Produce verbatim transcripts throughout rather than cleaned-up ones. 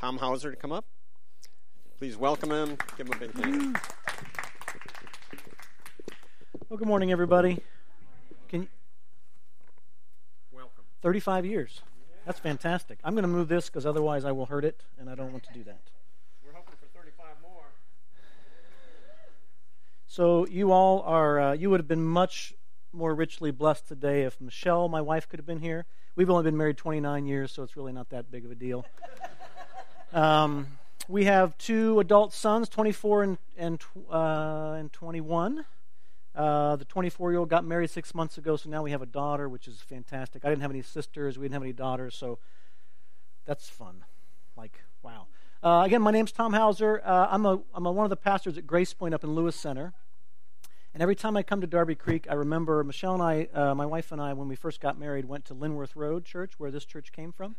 Tom Hauser to come up. Please welcome him. Give him a big hand. Well, good morning, everybody. Can you... Welcome. thirty-five years. That's fantastic. I'm going to move this because otherwise I will hurt it, and I don't want to do that. We're hoping for thirty-five more. So you all are, uh, you would have been much more richly blessed today if Michelle, my wife, could have been here. We've only been married twenty-nine years, so it's really not that big of a deal. Um, we have two adult sons, twenty-four and and, uh, and twenty-one. Uh, the twenty-four-year-old got married six months ago, so now we have a daughter, which is fantastic. I didn't have any sisters. We didn't have any daughters, so that's fun. Like, wow. Uh, again, my name's Tom Hauser. Uh, I'm a I'm a, one of the pastors at Grace Point up in Lewis Center. And every time I come to Darby Creek, I remember Michelle and I, uh, my wife and I, when we first got married, went to Linworth Road Church, where this church came from.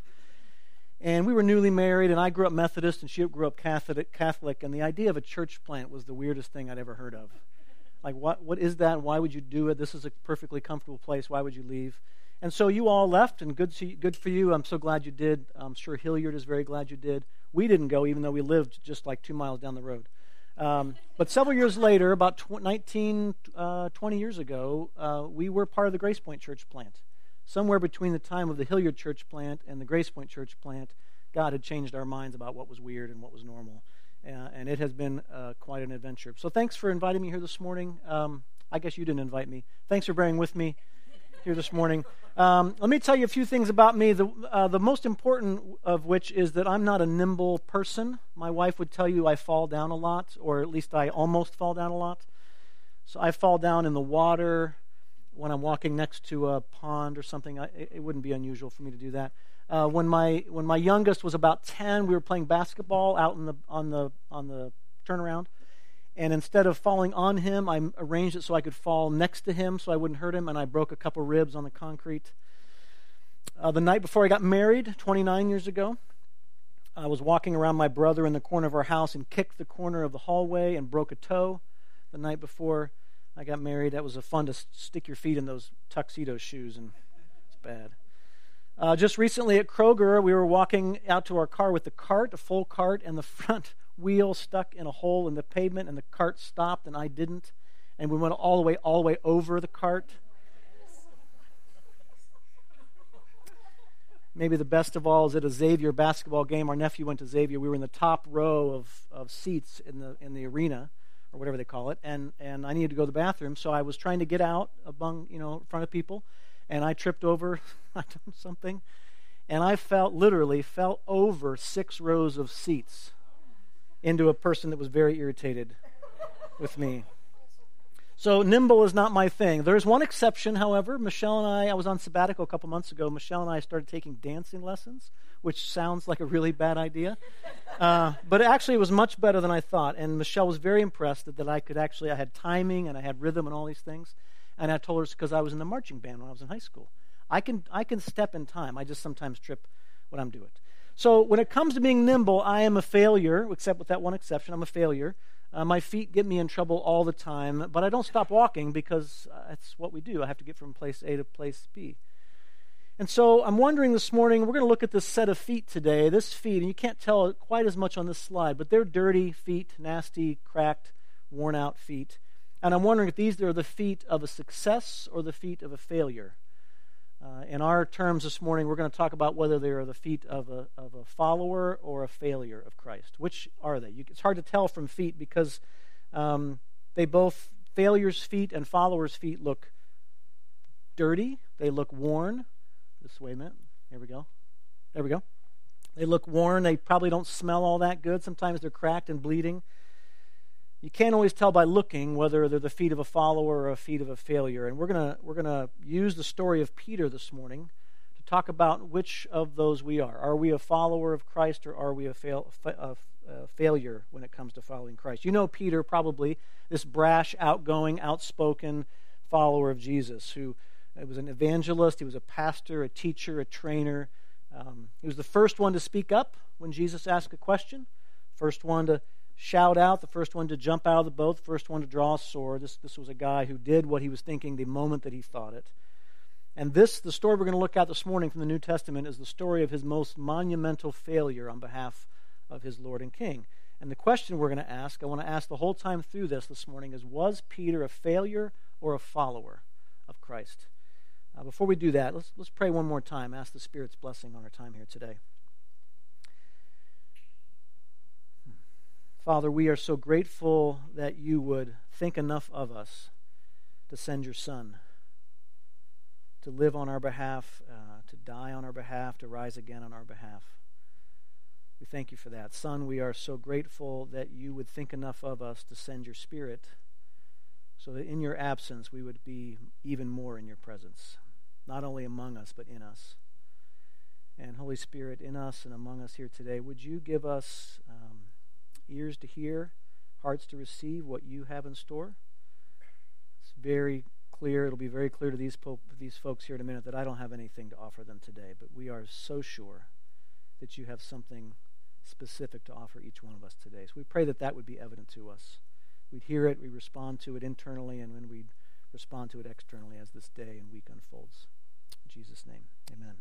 And we were newly married, and I grew up Methodist, and she grew up Catholic, Catholic, and the idea of a church plant was the weirdest thing I'd ever heard of. Like, what what is that? Why would you do it? This is a perfectly comfortable place. Why would you leave? And so you all left, and good to, good for you. I'm so glad you did. I'm sure Hilliard is very glad you did. We didn't go, even though we lived just like two miles down the road. Um, but several years later, about tw- nineteen, uh, twenty years ago, uh, we were part of the Grace Point Church plant. Somewhere between the time of the Hilliard Church plant and the Grace Point Church plant, God had changed our minds about what was weird and what was normal. Uh, and it has been uh, quite an adventure. So thanks for inviting me here this morning. Um, I guess you didn't invite me. Thanks for bearing with me here this morning. Um, let me tell you a few things about me, the, uh, the most important of which is that I'm not a nimble person. My wife would tell you I fall down a lot, or at least I almost fall down a lot. So I fall down in the water when I'm walking next to a pond or something. I, it, it wouldn't be unusual for me to do that. Uh, when my when my youngest was about ten, we were playing basketball out in the on the on the turnaround. And instead of falling on him, I arranged it so I could fall next to him so I wouldn't hurt him, and I broke a couple ribs on the concrete. Uh, the night before I got married, twenty-nine years ago, I was walking around my brother in the corner of our house and kicked the corner of the hallway and broke a toe. The night before I got married, that was a fun to stick your feet in those tuxedo shoes, and it's bad. Uh, just recently at Kroger, we were walking out to our car with the cart, a full cart, and the front wheel stuck in a hole in the pavement, and the cart stopped, and I didn't. And we went all the way, all the way over the cart. Maybe the best of all is at a Xavier basketball game. Our nephew went to Xavier. We were in the top row of, of seats in the in the arena, or whatever they call it, and, and I needed to go to the bathroom, so I was trying to get out among, you know, in front of people, and I tripped over something, and I felt, literally, fell over six rows of seats into a person that was very irritated with me. So nimble is not my thing. There's one exception, however. Michelle and I, I was on sabbatical a couple months ago. Michelle and I started taking dancing lessons, which sounds like a really bad idea. Uh, but actually it was much better than I thought. And Michelle was very impressed that, that I could actually, I had timing and I had rhythm and all these things. And I told her it's because I was in the marching band when I was in high school. I can I can step in time. I just sometimes trip when I'm doing it. So when it comes to being nimble, I am a failure, except with that one exception. I'm a failure. Uh, my feet get me in trouble all the time, but I don't stop walking because uh, that's what we do. I have to get from place A to place B. And so I'm wondering this morning, we're going to look at this set of feet today. This feet, and you can't tell quite as much on this slide, but they're dirty feet, nasty, cracked, worn out feet. And I'm wondering if these are the feet of a success or the feet of a failure. Uh, in our terms this morning, we're going to talk about whether they are the feet of a of a follower or a failure of Christ. Which are they? You, it's hard to tell from feet because um, they both, failures' feet and followers' feet, look dirty. They look worn. Just wait a minute. Here we go. There we go. They look worn. They probably don't smell all that good. Sometimes they're cracked and bleeding. You can't always tell by looking whether they're the feet of a follower or a feet of a failure. And we're gonna we're gonna use the story of Peter this morning to talk about which of those we are. Are we a follower of Christ, or are we a, fail, a, a failure when it comes to following Christ? You know Peter, probably, this brash, outgoing, outspoken follower of Jesus, who was an evangelist. He was a pastor, a teacher, a trainer. Um, he was the first one to speak up when Jesus asked a question. First one to shout out, the first one to jump out of the boat, the first one to draw a sword. This, this was a guy who did what he was thinking the moment that he thought it. And this, the story we're going to look at this morning from the New Testament, is the story of his most monumental failure on behalf of his Lord and King. And the question we're going to ask, I want to ask the whole time through this this morning, is was Peter a failure or a follower of Christ? Uh, before we do that, let's, let's pray one more time. Ask the Spirit's blessing on our time here today. Father, we are so grateful that you would think enough of us to send your Son, to live on our behalf, uh, to die on our behalf, to rise again on our behalf. We thank you for that. Son, we are so grateful that you would think enough of us to send your Spirit so that in your absence we would be even more in your presence, not only among us but in us. And Holy Spirit, in us and among us here today, would you give us um, ears to hear, hearts to receive what you have in store? It's very clear, it'll be very clear to these, po- these folks here in a minute that I don't have anything to offer them today, but we are so sure that you have something specific to offer each one of us today. So we pray that that would be evident to us. We'd hear it, we respond to it internally, and when we'd respond to it externally as this day and week unfolds. In Jesus' name, amen.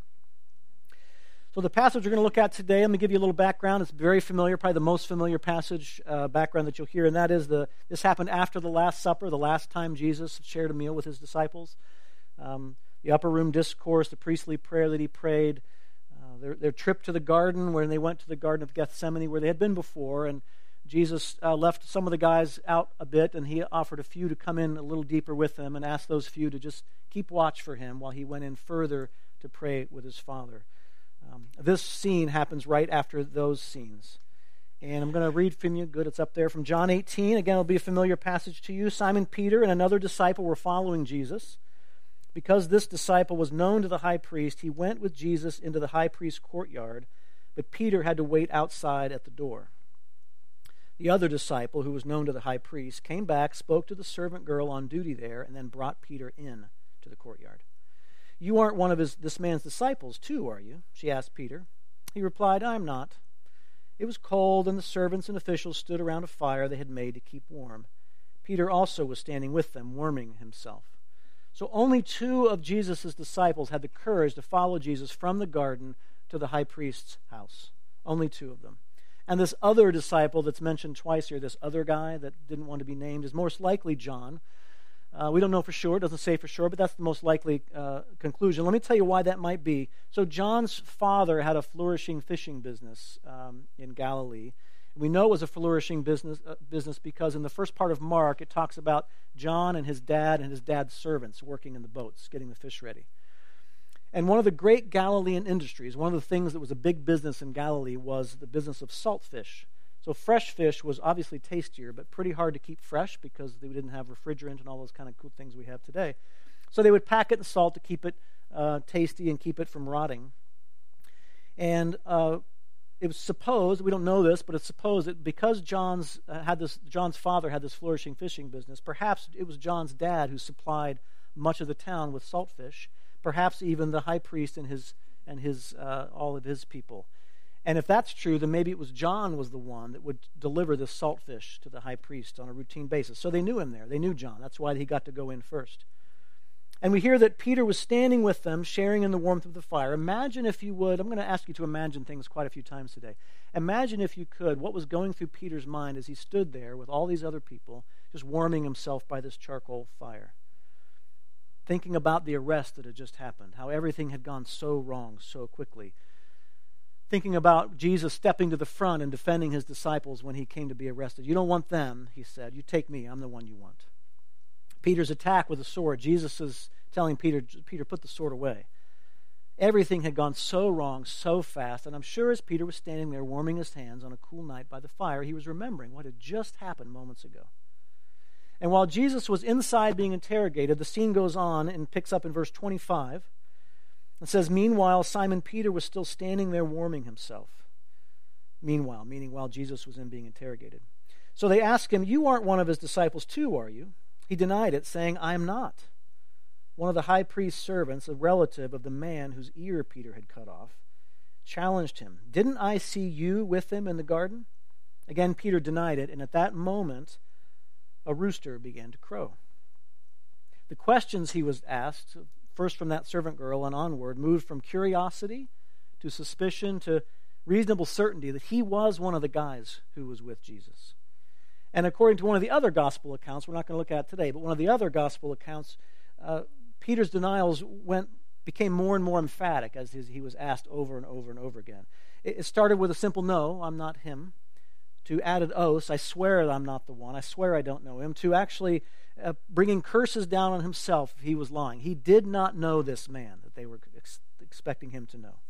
So the passage we're going to look at today, let me give you a little background. It's very familiar, probably the most familiar passage uh, background that you'll hear, and that is the this happened after the Last Supper, the last time Jesus shared a meal with his disciples. Um, the upper room discourse, the priestly prayer that he prayed, uh, their, their trip to the garden, when they went to the Garden of Gethsemane, where they had been before, and Jesus uh, left some of the guys out a bit, and he offered a few to come in a little deeper with them and asked those few to just keep watch for him while he went in further to pray with his Father. Um, this scene happens right after those scenes. And I'm going to read from you. Good, it's up there. From John eighteen. Again, it'll be a familiar passage to you. Simon Peter and another disciple were following Jesus. Because this disciple was known to the high priest, he went with Jesus into the high priest's courtyard, but Peter had to wait outside at the door. The other disciple, who was known to the high priest, came back, spoke to the servant girl on duty there, and then brought Peter in to the courtyard. "You aren't one of his, this man's disciples, too, are you?" she asked Peter. He replied, "I'm not." It was cold, and the servants and officials stood around a fire they had made to keep warm. Peter also was standing with them, warming himself. So only two of Jesus' disciples had the courage to follow Jesus from the garden to the high priest's house. Only two of them. And this other disciple that's mentioned twice here, this other guy that didn't want to be named, is most likely John. Uh, we don't know for sure, it doesn't say for sure, but that's the most likely uh, conclusion. Let me tell you why that might be. So John's father had a flourishing fishing business um, in Galilee. We know it was a flourishing business uh, business because in the first part of Mark, it talks about John and his dad and his dad's servants working in the boats, getting the fish ready. And one of the great Galilean industries, one of the things that was a big business in Galilee was the business of salt fish. So fresh fish was obviously tastier, but pretty hard to keep fresh because they didn't have refrigerant and all those kind of cool things we have today. So they would pack it in salt to keep it uh, tasty and keep it from rotting. And uh, it was supposed, we don't know this, but it's supposed that because John's uh, had this, John's father had this flourishing fishing business, perhaps it was John's dad who supplied much of the town with salt fish, perhaps even the high priest and his and his uh, all of his people. And if that's true, then maybe it was John was the one that would deliver this salt fish to the high priest on a routine basis. So they knew him there. They knew John. That's why he got to go in first. And we hear that Peter was standing with them, sharing in the warmth of the fire. Imagine, if you would, I'm going to ask you to imagine things quite a few times today. Imagine, if you could, what was going through Peter's mind as he stood there with all these other people, just warming himself by this charcoal fire. Thinking about the arrest that had just happened, how everything had gone so wrong so quickly. Thinking about Jesus stepping to the front and defending his disciples when he came to be arrested. "You don't want them," he said. "You take me. I'm the one you want." Peter's attack with the sword. Jesus is telling Peter, Peter, put the sword away. Everything had gone so wrong so fast, and I'm sure as Peter was standing there warming his hands on a cool night by the fire, he was remembering what had just happened moments ago. And while Jesus was inside being interrogated, the scene goes on and picks up in verse twenty-five. It says, "Meanwhile, Simon Peter was still standing there warming himself." Meanwhile, meaning while Jesus was in being interrogated. So they asked him, "You aren't one of his disciples too, are you?" He denied it, saying, "I am not." One of the high priest's servants, a relative of the man whose ear Peter had cut off, challenged him. "Didn't I see you with him in the garden?" Again, Peter denied it, and at that moment, a rooster began to crow. The questions he was asked, first from that servant girl and onward, moved from curiosity to suspicion to reasonable certainty that he was one of the guys who was with Jesus. And according to one of the other gospel accounts, we're not going to look at it today, but one of the other gospel accounts, uh, Peter's denials went became more and more emphatic as his, he was asked over and over and over again. It, it started with a simple no, I'm not him, to added oaths, I swear that I'm not the one, I swear I don't know him, to actually uh, bringing curses down on himself if he was lying. He did not know this man that they were ex- expecting him to know.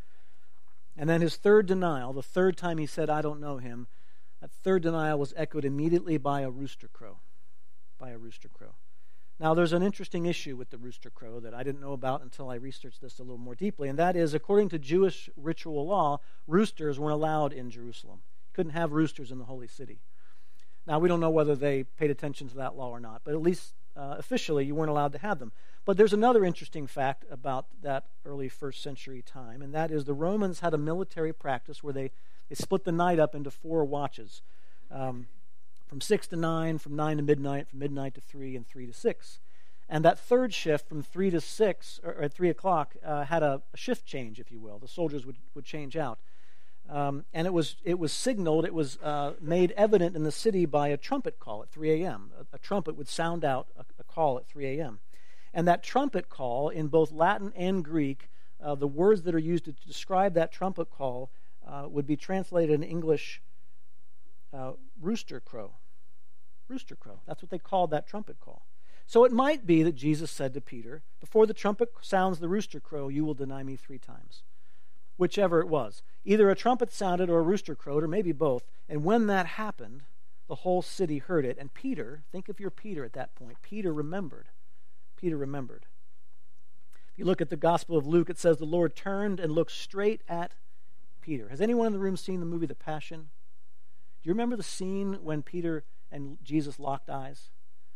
And then his third denial, the third time he said, I don't know him, that third denial was echoed immediately by a rooster crow. By a rooster crow. Now, there's an interesting issue with the rooster crow that I didn't know about until I researched this a little more deeply, and that is, according to Jewish ritual law, roosters weren't allowed in Jerusalem. You couldn't have roosters in the holy city. Now, we don't know whether they paid attention to that law or not, but at least uh, officially you weren't allowed to have them. But there's another interesting fact about that early first century time, and that is the Romans had a military practice where they, they split the night up into four watches, um, from six to nine, from nine to midnight, from midnight to three, and three to six. And that third shift from three to six, or at three o'clock, uh, had a, a shift change, if you will. The soldiers would, would change out. Um, and it was it was signaled, it was uh, made evident in the city by a trumpet call at three a.m. A, a trumpet would sound out a, a call at three a.m. And that trumpet call, in both Latin and Greek, uh, the words that are used to describe that trumpet call uh, would be translated in English, uh, rooster crow. Rooster crow. That's what they called that trumpet call. So it might be that Jesus said to Peter, before the trumpet sounds the rooster crow, you will deny me three times. Whichever it was. Either a trumpet sounded or a rooster crowed, or maybe both. And when that happened, the whole city heard it. And Peter, think of your Peter at that point. Peter remembered. Peter remembered. If you look at the Gospel of Luke, it says the Lord turned and looked straight at Peter. Has anyone in the room seen the movie The Passion? Do you remember the scene when Peter and Jesus locked eyes?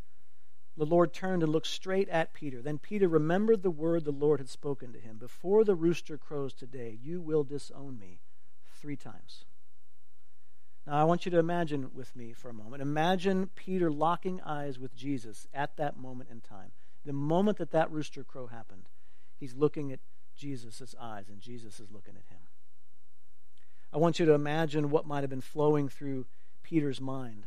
The Lord turned and looked straight at Peter. Then Peter remembered the word the Lord had spoken to him. Before the rooster crows today, you will disown me three times. Now, I want you to imagine with me for a moment. Imagine Peter locking eyes with Jesus at that moment in time. The moment that that rooster crow happened, he's looking at Jesus' eyes, and Jesus is looking at him. I want you to imagine what might have been flowing through Peter's mind.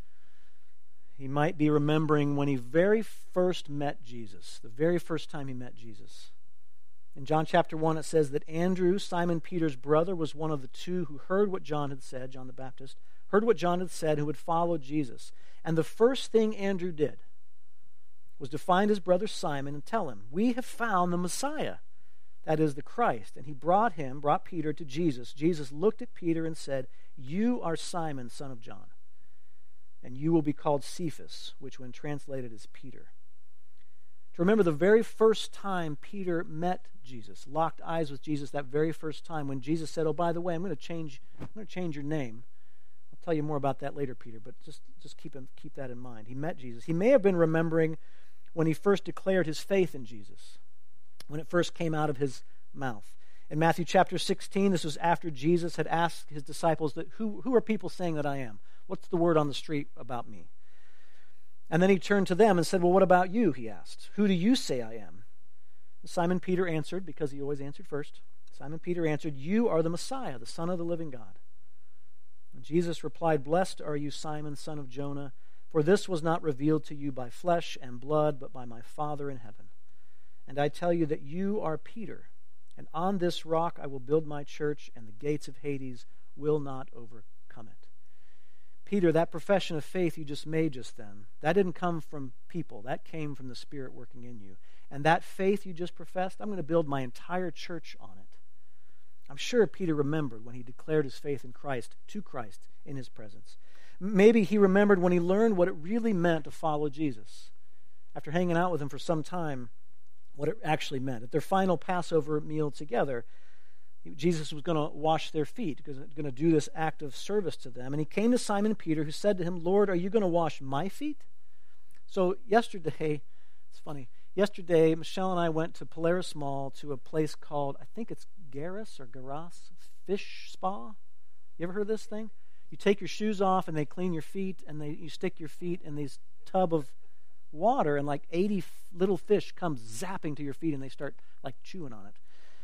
He might be remembering when he very first met Jesus, the very first time he met Jesus. In John chapter one, it says that Andrew, Simon Peter's brother, was one of the two who heard what John had said, John the Baptist, heard what John had said, who would follow Jesus. And the first thing Andrew did was to find his brother Simon and tell him, we have found the Messiah, that is the Christ. And he brought him, brought Peter to Jesus. Jesus looked at Peter and said, you are Simon, son of John, and you will be called Cephas, which when translated is Peter. To remember the very first time Peter met Jesus, locked eyes with Jesus, that very first time when Jesus said, oh, by the way, I'm going to change, I'm going to change your name. I'll tell you more about that later, Peter, but just, just keep, him, keep that in mind. He met Jesus. He may have been remembering when he first declared his faith in Jesus, when it first came out of his mouth. In Matthew chapter sixteen, this was after Jesus had asked his disciples, that who, who are people saying that I am? What's the word on the street about me? And then he turned to them and said, well, what about you, he asked. Who do you say I am? And Simon Peter answered, because he always answered first. Simon Peter answered, you are the Messiah, the Son of the living God. And Jesus replied, blessed are you, Simon, son of Jonah, for this was not revealed to you by flesh and blood, but by my Father in heaven. And I tell you that you are Peter, and on this rock I will build my church, and the gates of Hades will not overcome it. Peter, that profession of faith you just made just then, that didn't come from people. That came from the Spirit working in you. And that faith you just professed, I'm going to build my entire church on it. I'm sure Peter remembered when he declared his faith in Christ, to Christ, in his presence. Maybe he remembered when he learned what it really meant to follow Jesus. After hanging out with him for some time, what it actually meant. At their final Passover meal together, Jesus was going to wash their feet, because he was going to do this act of service to them. And he came to Simon Peter, who said to him, Lord, are you going to wash my feet? So yesterday, it's funny, yesterday Michelle and I went to Polaris Mall to a place called, I think it's Garris or Garas Fish Spa. You ever heard of this thing? You take your shoes off and they clean your feet, and they you stick your feet in these tub of water, and like eighty little fish come zapping to your feet, and they start like chewing on it.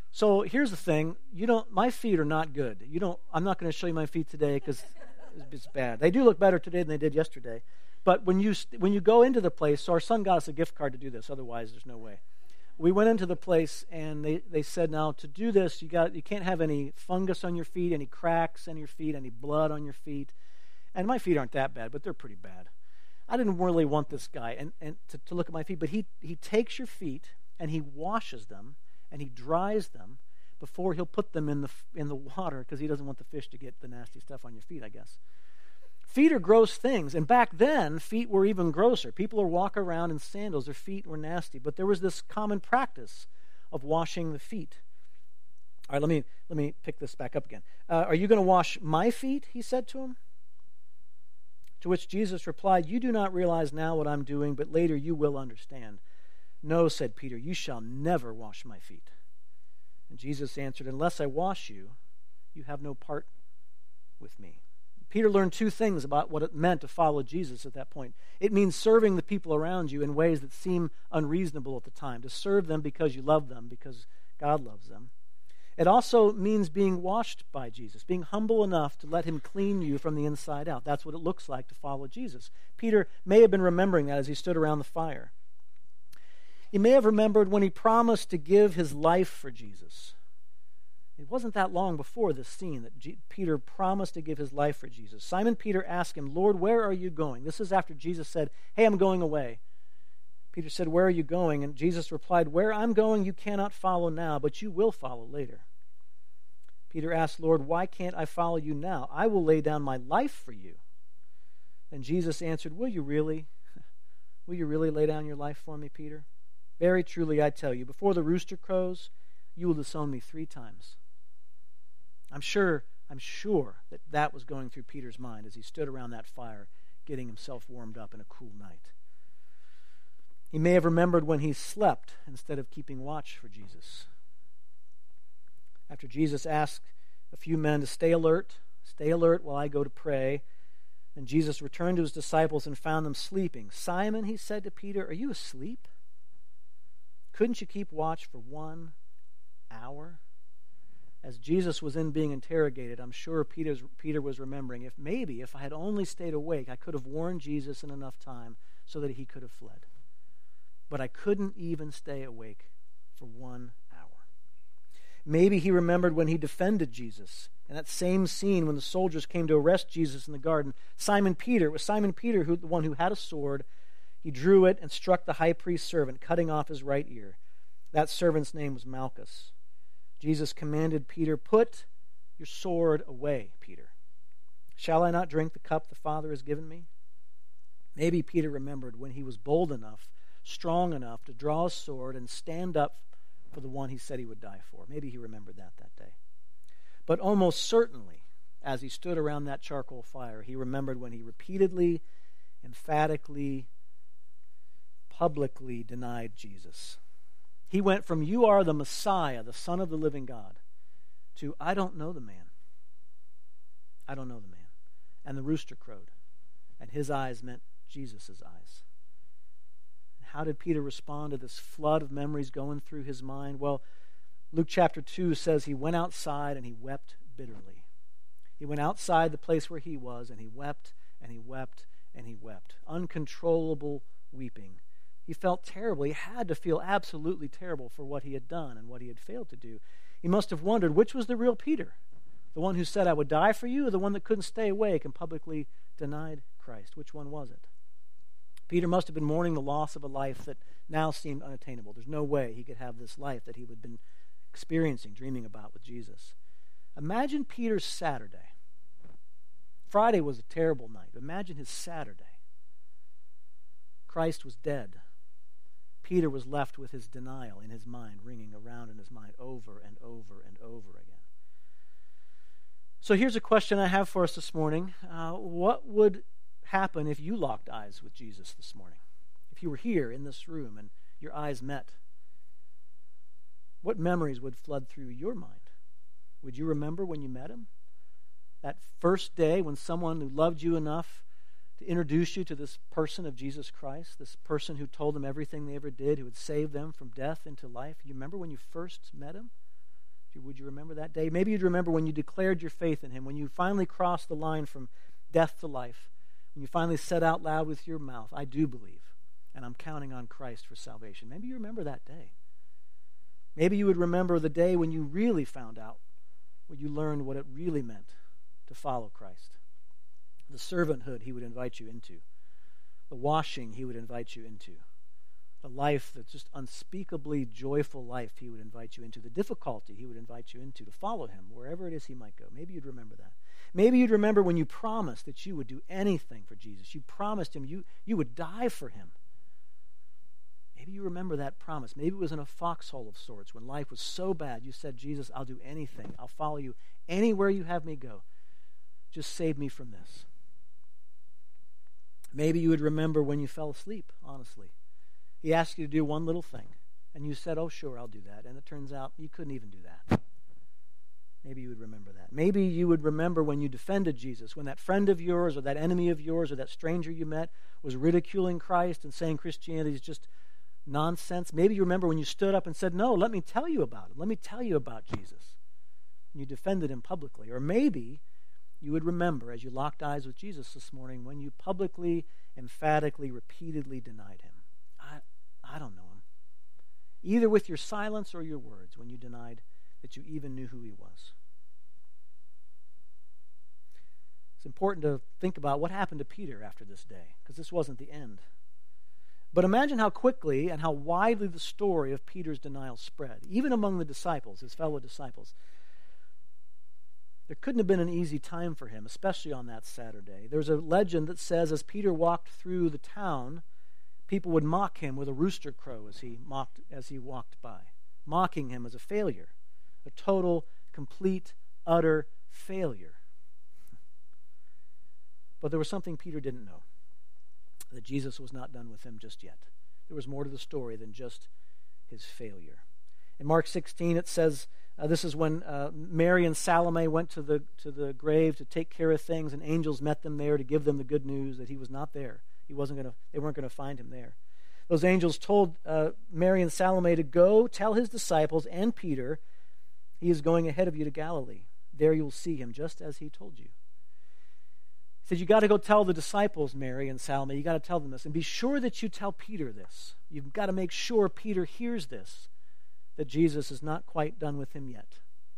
So here's the thing. You don't. My feet are not good. You don't. I'm not going to show you my feet today because it's bad. They do look better today than they did yesterday. But when you when you go into the place, so our son got us a gift card to do this. Otherwise, there's no way. We went into the place and they, they said, now to do this, you got you can't have any fungus on your feet, any cracks on your feet, any blood on your feet. And my feet aren't that bad, but they're pretty bad. I didn't really want this guy and, and to, to look at my feet, but he he takes your feet and he washes them and he dries them before he'll put them in the in the water because he doesn't want the fish to get the nasty stuff on your feet, I guess. Feet are gross things, and back then, feet were even grosser. People would walk around in sandals, their feet were nasty, but there was this common practice of washing the feet. All right, let me let me pick this back up again. Uh, are you going to wash my feet, he said to him? To which Jesus replied, you do not realize now what I'm doing, but later you will understand. No, said Peter, you shall never wash my feet. And Jesus answered, unless I wash you, you have no part with me. Peter learned two things about what it meant to follow Jesus at that point. It means serving the people around you in ways that seem unreasonable at the time, to serve them because you love them, because God loves them. It also means being washed by Jesus, being humble enough to let him clean you from the inside out. That's what it looks like to follow Jesus. Peter may have been remembering that as he stood around the fire. He may have remembered when he promised to give his life for Jesus. It wasn't that long before this scene that G- Peter promised to give his life for Jesus. Simon Peter asked him, Lord, where are you going? This is after Jesus said, hey, I'm going away. Peter said, where are you going? And Jesus replied, where I'm going you cannot follow now, but you will follow later. Peter asked, Lord, why can't I follow you now? I will lay down my life for you. And Jesus answered, will you really? Will you really lay down your life for me, Peter? Very truly I tell you, before the rooster crows, you will disown me three times. I'm sure, I'm sure that that was going through Peter's mind as he stood around that fire, getting himself warmed up in a cool night. He may have remembered when he slept instead of keeping watch for Jesus. After Jesus asked a few men to stay alert, stay alert while I go to pray, then Jesus returned to his disciples and found them sleeping. Simon, he said to Peter, are you asleep? Couldn't you keep watch for one hour? As Jesus was in being interrogated, I'm sure Peter's, Peter was remembering, if maybe if I had only stayed awake, I could have warned Jesus in enough time so that he could have fled. But I couldn't even stay awake for one hour. Maybe he remembered when he defended Jesus. In that same scene when the soldiers came to arrest Jesus in the garden, Simon Peter, it was Simon Peter, who, the one who had a sword. He drew it and struck the high priest's servant, cutting off his right ear. That servant's name was Malchus. Jesus commanded Peter, put your sword away, Peter. Shall I not drink the cup the Father has given me? Maybe Peter remembered when he was bold enough, strong enough to draw his sword and stand up for the one he said he would die for. Maybe he remembered that that day. But almost certainly, as he stood around that charcoal fire, he remembered when he repeatedly, emphatically, publicly denied Jesus. He went from, you are the Messiah, the Son of the living God, to, I don't know the man. I don't know the man. And the rooster crowed, and his eyes meant Jesus' eyes. How did Peter respond to this flood of memories going through his mind? Well, Luke chapter two says he went outside and he wept bitterly. He went outside the place where he was, and he wept, and he wept, and he wept. Uncontrollable weeping. He felt terrible. He had to feel absolutely terrible for what he had done and what he had failed to do. He must have wondered, which was the real Peter? The one who said, I would die for you, or the one that couldn't stay awake and publicly denied Christ? Which one was it? Peter must have been mourning the loss of a life that now seemed unattainable. There's no way he could have this life that he would have been experiencing, dreaming about with Jesus. Imagine Peter's Saturday. Friday was a terrible night. Imagine his Saturday. Christ was dead. Peter was left with his denial in his mind, ringing around in his mind over and over and over again. So here's a question I have for us this morning. Uh, what would happen if you locked eyes with Jesus this morning? If you were here in this room and your eyes met, what memories would flood through your mind? Would you remember when you met him? That first day when someone who loved you enough to introduce you to this person of Jesus Christ, this person who told them everything they ever did, who had saved them from death into life. You remember when you first met him? Would you remember that day? Maybe you'd remember when you declared your faith in him, when you finally crossed the line from death to life, when you finally said out loud with your mouth, I do believe, and I'm counting on Christ for salvation. Maybe you remember that day. Maybe you would remember the day when you really found out, when you learned what it really meant to follow Christ. The servanthood he would invite you into. The washing he would invite you into. The life that's just unspeakably joyful life he would invite you into. The difficulty he would invite you into to follow him wherever it is he might go. Maybe you'd remember that. Maybe you'd remember when you promised that you would do anything for Jesus. You promised him you, you would die for him. Maybe you remember that promise. Maybe it was in a foxhole of sorts when life was so bad. You said, Jesus, I'll do anything. I'll follow you anywhere you have me go. Just save me from this. Maybe you would remember when you fell asleep, honestly. He asked you to do one little thing, and you said, oh, sure, I'll do that. And it turns out you couldn't even do that. Maybe you would remember that. Maybe you would remember when you defended Jesus, when that friend of yours or that enemy of yours or that stranger you met was ridiculing Christ and saying Christianity is just nonsense. Maybe you remember when you stood up and said, no, let me tell you about him. Let me tell you about Jesus. And you defended him publicly. Or maybe you would remember as you locked eyes with Jesus this morning when you publicly, emphatically, repeatedly denied him. I, I don't know him. Either with your silence or your words when you denied that you even knew who he was. It's important to think about what happened to Peter after this day, because this wasn't the end. But imagine how quickly and how widely the story of Peter's denial spread, even among the disciples, his fellow disciples. There couldn't have been an easy time for him, especially on that Saturday. There's a legend that says as Peter walked through the town, people would mock him with a rooster crow as he mocked as he walked by, mocking him as a failure, a total, complete, utter failure. But there was something Peter didn't know, that Jesus was not done with him just yet. There was more to the story than just his failure. In Mark sixteen, it says, uh, this is when uh, Mary and Salome went to the to the grave to take care of things, and angels met them there to give them the good news that he was not there. He wasn't going to. They weren't going to find him there. Those angels told uh, Mary and Salome to go tell his disciples and Peter, he is going ahead of you to Galilee. There you will see him, just as he told you. He said, you got to go tell the disciples, Mary and Salome. You got to tell them this, and be sure that you tell Peter this. You've got to make sure Peter hears this, that Jesus is not quite done with him yet.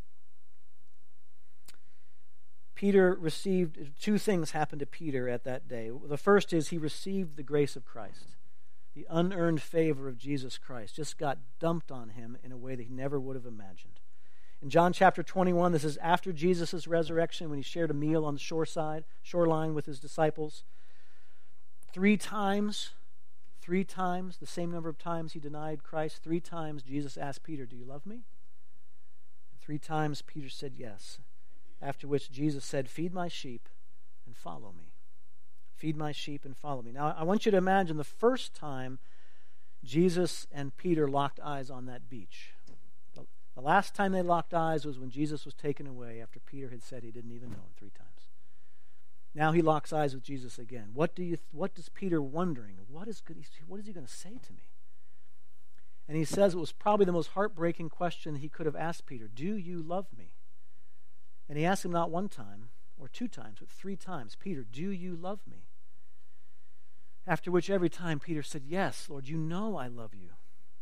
Peter received, two things happened to Peter at that day. The first is he received the grace of Christ. The unearned favor of Jesus Christ just got dumped on him in a way that he never would have imagined. In John chapter twenty-one, this is after Jesus' resurrection, when he shared a meal on the shoreside, shoreline with his disciples. Three times, three times, the same number of times he denied Christ, three times Jesus asked Peter, do you love me? And three times Peter said yes. After which Jesus said, feed my sheep and follow me. Feed my sheep and follow me. Now, I want you to imagine the first time Jesus and Peter locked eyes on that beach. The, the last time they locked eyes was when Jesus was taken away after Peter had said he didn't even know him three times. Now he locks eyes with Jesus again. What do you? What does Peter wondering? What is good? What is he going to say to me? And he says it was probably the most heartbreaking question he could have asked Peter. Do you love me? And he asked him not one time or two times, but three times. Peter, do you love me? After which every time Peter said, yes, Lord, you know I love you.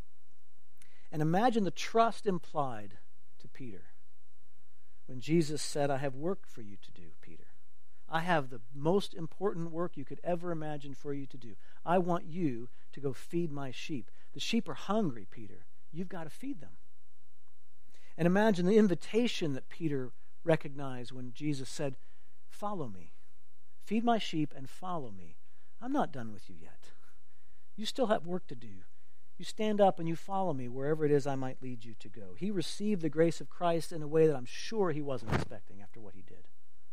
And imagine the trust implied to Peter when Jesus said, I have work for you to do, Peter. I have the most important work you could ever imagine for you to do. I want you to go feed my sheep. The sheep are hungry, Peter. You've got to feed them. And imagine the invitation that Peter recognized when Jesus said, follow me. Feed my sheep and follow me. I'm not done with you yet. You still have work to do. You stand up and you follow me wherever it is I might lead you to go. He received the grace of Christ in a way that I'm sure he wasn't expecting after what he did.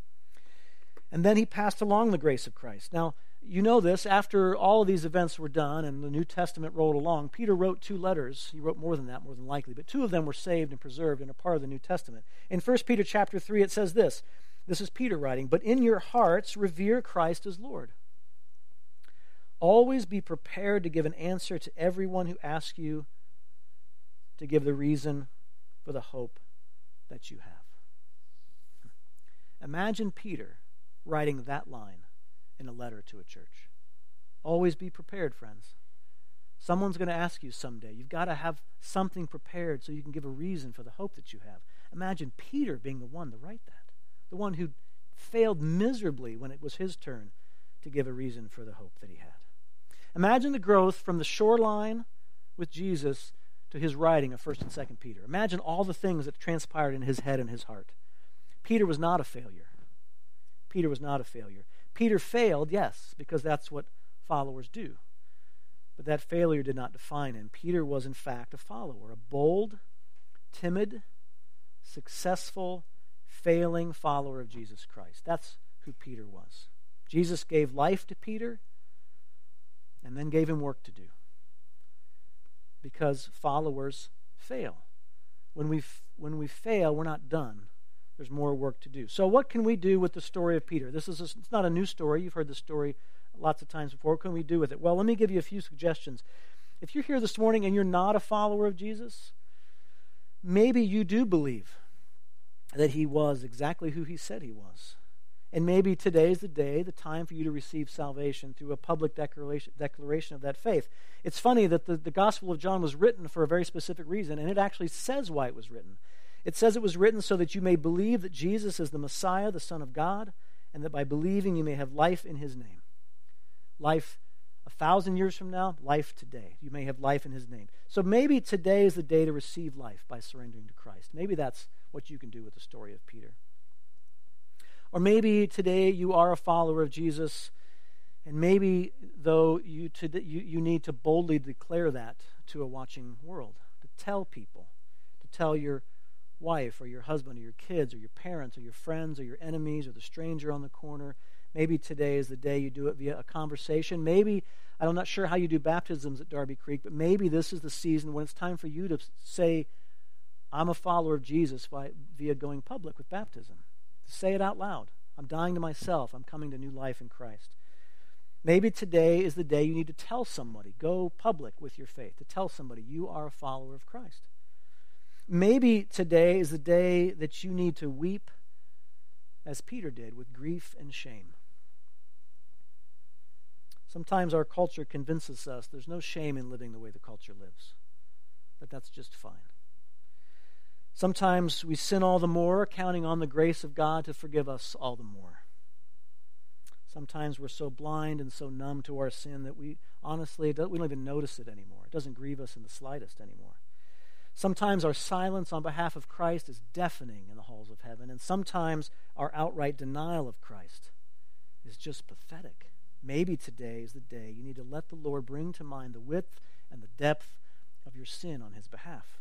And then he passed along the grace of Christ. Now, you know this, after all of these events were done and the New Testament rolled along, Peter wrote two letters. He wrote more than that, more than likely, but two of them were saved and preserved and are part of the New Testament. In First Peter chapter three, it says this. This is Peter writing, but in your hearts revere Christ as Lord. Always be prepared to give an answer to everyone who asks you to give the reason for the hope that you have. Imagine Peter writing that line in a letter to a church. Always be prepared, friends. Someone's going to ask you someday. You've got to have something prepared so you can give a reason for the hope that you have. Imagine Peter being the one to write that, the one who failed miserably when it was his turn to give a reason for the hope that he had. Imagine the growth from the shoreline with Jesus to his writing of First and Second Peter. Imagine all the things that transpired in his head and his heart. Peter was not a failure. Peter was not a failure. Peter failed, yes, because that's what followers do. But that failure did not define him. Peter was, in fact, a follower, a bold, timid, successful, failing follower of Jesus Christ. That's who Peter was. Jesus gave life to Peter and then gave him work to do. Because followers fail. When we when we fail, we're not done. There's more work to do. So what can we do with the story of Peter? This is a, it's not a new story. You've heard the story lots of times before. What can we do with it? Well, let me give you a few suggestions. If you're here this morning and you're not a follower of Jesus, maybe you do believe that he was exactly who he said he was. And maybe today is the day, the time for you to receive salvation through a public declaration, declaration of that faith. It's funny that the, the Gospel of John was written for a very specific reason, and it actually says why it was written. It says it was written so that you may believe that Jesus is the Messiah, the Son of God, and that by believing you may have life in his name. Life a thousand years from now, life today. You may have life in his name. So maybe today is the day to receive life by surrendering to Christ. Maybe that's what you can do with the story of Peter. Or maybe today you are a follower of Jesus, and maybe, though, you, to, you, you need to boldly declare that to a watching world, to tell people, to tell your wife or your husband or your kids or your parents or your friends or your enemies or the stranger on the corner. Maybe today is the day you do it via a conversation. Maybe, I'm not sure how you do baptisms at Darby Creek, but maybe this is the season when it's time for you to say, I'm a follower of Jesus via going public with baptism. To say it out loud. I'm dying to myself. I'm coming to new life in Christ. Maybe today is the day you need to tell somebody, go public with your faith, to tell somebody you are a follower of Christ. Maybe today is the day that you need to weep as Peter did, with grief and shame. Sometimes our culture convinces us there's no shame in living the way the culture lives, but that's just fine. Sometimes we sin all the more, counting on the grace of God to forgive us all the more. Sometimes we're so blind and so numb to our sin that we honestly, we don't even notice it anymore. It doesn't grieve us in the slightest anymore. Sometimes our silence on behalf of Christ is deafening in the halls of heaven, and sometimes our outright denial of Christ is just pathetic. Maybe today is the day you need to let the Lord bring to mind the width and the depth of your sin on his behalf.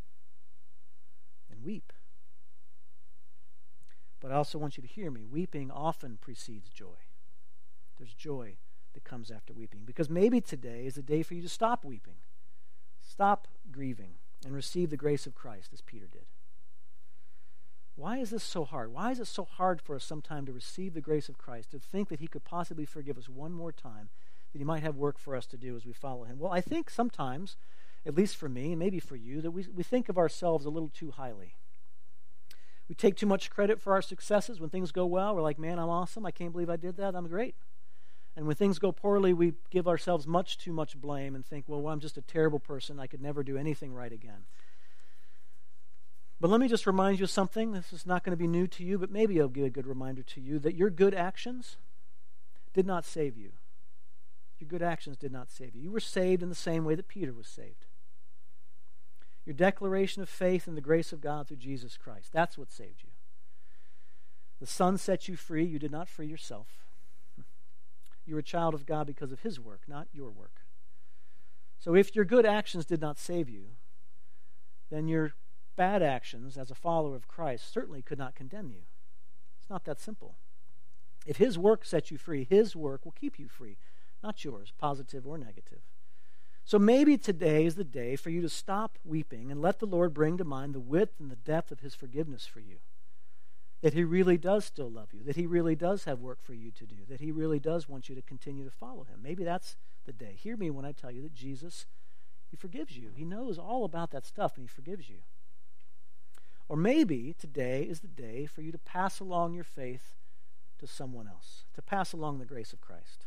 And weep. But I also want you to hear me. Weeping often precedes joy. There's joy that comes after weeping. Because maybe today is the day for you to stop weeping. Stop grieving and receive the grace of Christ as Peter did. Why is this so hard? Why is it so hard for us sometimes to receive the grace of Christ, to think that he could possibly forgive us one more time, that he might have work for us to do as we follow him? Well, I think sometimes, at least for me, and maybe for you, that we, we think of ourselves a little too highly. We take too much credit for our successes. When things go well, we're like, man, I'm awesome. I can't believe I did that. I'm great. And when things go poorly, we give ourselves much too much blame and think, well, I'm just a terrible person. I could never do anything right again. But let me just remind you of something. This is not going to be new to you, but maybe it'll be a good reminder to you that your good actions did not save you. Your good actions did not save you. You were saved in the same way that Peter was saved. Your declaration of faith in the grace of God through Jesus Christ. That's what saved you. The Son set you free. You did not free yourself. You're a child of God because of his work, not your work. So if your good actions did not save you, then your bad actions as a follower of Christ certainly could not condemn you. It's not that simple. If his work set you free, his work will keep you free, not yours, positive or negative. So maybe today is the day for you to stop weeping and let the Lord bring to mind the width and the depth of his forgiveness for you. That he really does still love you, that he really does have work for you to do, that he really does want you to continue to follow him. Maybe that's the day. Hear me when I tell you that Jesus, he forgives you. He knows all about that stuff and he forgives you. Or maybe today is the day for you to pass along your faith to someone else, to pass along the grace of Christ.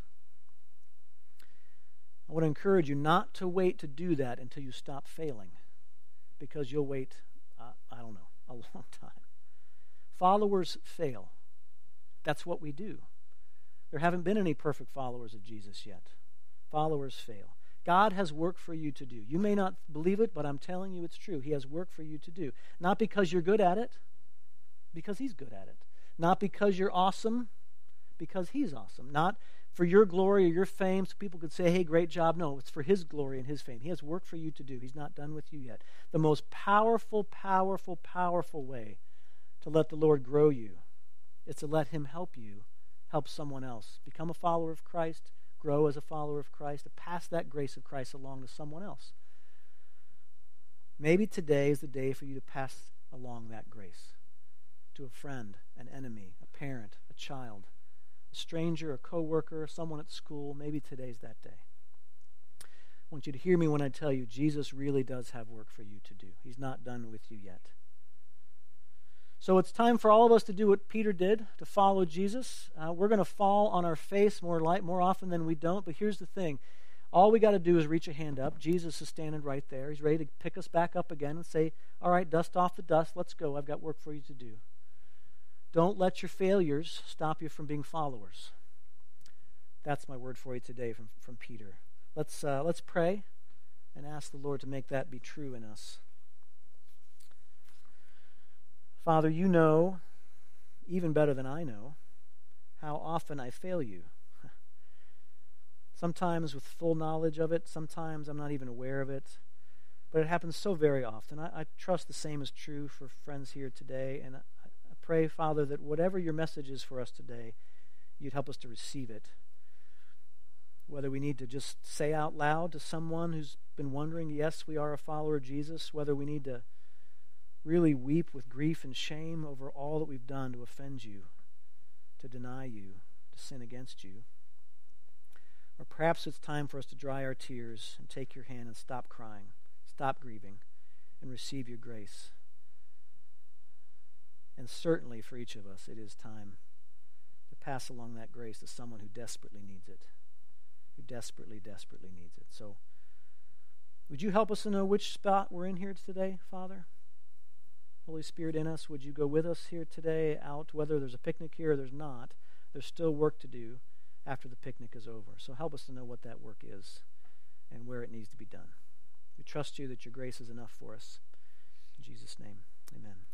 I want to encourage you not to wait to do that until you stop failing, because you'll wait, uh, I don't know, a long time. Followers fail. That's what we do. There haven't been any perfect followers of Jesus yet. Followers fail. God has work for you to do. You may not believe it, but I'm telling you it's true. He has work for you to do. Not because you're good at it, because He's good at it. Not because you're awesome, because He's awesome. Not for your glory or your fame so people could say, hey, great job. No, it's for His glory and His fame. He has work for you to do. He's not done with you yet. The most powerful, powerful, powerful way to let the Lord grow you is to let Him help you help someone else. Become a follower of Christ, grow as a follower of Christ, to pass that grace of Christ along to someone else. Maybe today is the day for you to pass along that grace to a friend, an enemy, a parent, a child, a stranger, a coworker, someone at school. Maybe today's that day. I want you to hear me when I tell you Jesus really does have work for you to do. He's not done with you yet. So it's time for all of us to do what Peter did, to follow Jesus. Uh, we're going to fall on our face more light, more often than we don't, but here's the thing. All we got to do is reach a hand up. Jesus is standing right there. He's ready to pick us back up again and say, all right, dust off the dust. Let's go. I've got work for you to do. Don't let your failures stop you from being followers. That's my word for you today from, from Peter. Let's, uh, let's pray and ask the Lord to make that be true in us. Father, you know, even better than I know, how often I fail you. Sometimes with full knowledge of it, sometimes I'm not even aware of it, but it happens so very often. I, I trust the same is true for friends here today, and I, I pray, Father, that whatever your message is for us today, you'd help us to receive it. Whether we need to just say out loud to someone who's been wondering, yes, we are a follower of Jesus, whether we need to really weep with grief and shame over all that we've done to offend you, to deny you, to sin against you. Or perhaps it's time for us to dry our tears and take your hand and stop crying, stop grieving, and receive your grace. And certainly for each of us, it is time to pass along that grace to someone who desperately needs it, who desperately, desperately needs it. So would you help us to know which spot we're in here today, Father? Holy Spirit in us, would you go with us here today out, whether there's a picnic here or there's not, there's still work to do after the picnic is over. So help us to know what that work is and where it needs to be done. We trust you that your grace is enough for us. In Jesus' name, amen.